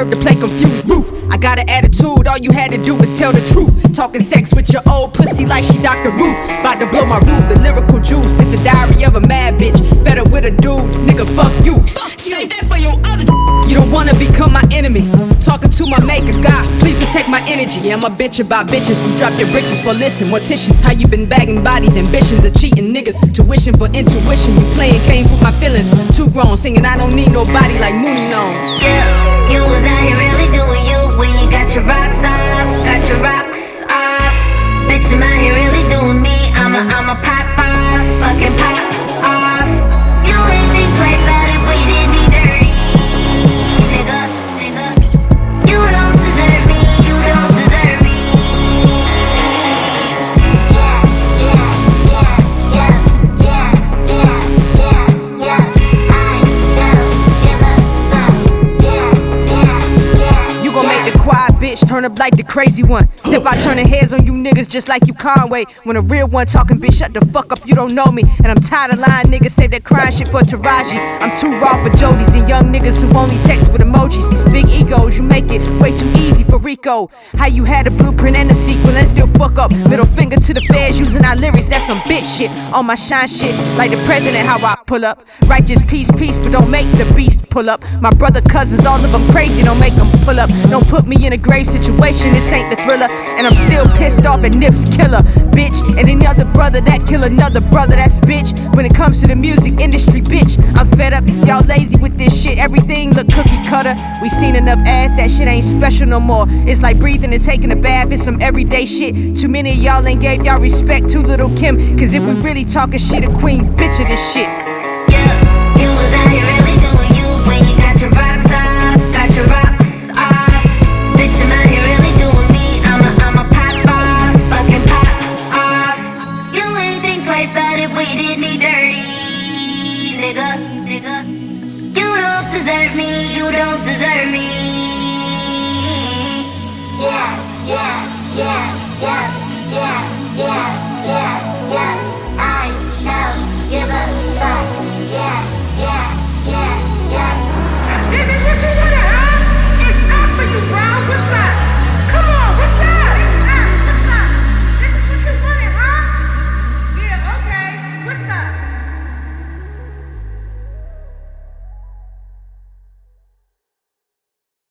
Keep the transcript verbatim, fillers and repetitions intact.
nerve to play confused roof. I got an attitude, all you had to do was tell the truth. Talking sex with your old pussy like she Doctor Ruth. About to blow my roof, the lyrical juice. This the diary of a mad bitch, fed up with a dude. Nigga, fuck you. Fuck you. Save that for your other. You don't wanna become my enemy. Talking to my maker, God, please protect my energy. Yeah, I'm a bitch about bitches. We drop your britches for listen. Morticians, how you been bagging bodies, ambitions of cheating niggas. Tuition for intuition, you playing games with my feelings. Too grown, singing I don't need nobody like Mooney Long. Yeah, you was out here really doing you when you got your rocks off, got your rocks off. Bitch, I'm out here really doing me. I'm a, I'm a pop off, fucking pop off. You ain't think twice about it, we did me dirty. Nigga, nigga, you don't deserve me, you don't deserve me. Yeah, yeah, yeah, yeah, yeah, yeah, yeah, yeah. I don't give a fuck. Yeah, yeah, yeah. You gon' make the quiet bitch turn up like the crazy one. Step out turning heads on you niggas just like you Conway. When a real one talking, bitch, shut the fuck up, you don't know me. And I'm tired of lying niggas, save that crying shit for Taraji. I'm too raw for Jodies and young niggas who only text with emojis. Big egos, you make it way too easy for Rico. How you had a blueprint and a sequel and still fuck up. Middle finger to the feds using our lyrics, that's some bitch shit. On my shine shit, like the president, how I pull up. Righteous peace, peace, but don't make the beast pull up. My brother, cousins, all of them crazy, don't make them pull up. Don't put me in a grave situation, this ain't the Thriller. And I'm still pissed off at Nip's killer, bitch. And any other brother that kill another brother, that's bitch. When it comes to the music industry, bitch, I'm fed up, y'all lazy with this shit. Everything look cookie cutter. We seen enough ass, that shit ain't special no more. It's like breathing and taking a bath, it's some everyday shit. Too many of y'all ain't gave y'all respect to Little Kim. Cause if we really talking shit, a queen bitch of this shit. Yeah, you was out here really doing you when you got your rocks off, got your rocks off. Bitch, I'm out here really doing me. I'm a, I'm a pop off, fucking pop off. You ain't think twice about it, we did me dirty. Nigga, nigga, you don't deserve me, you don't deserve me. Yeah, yeah, yeah, yeah, yeah, yeah.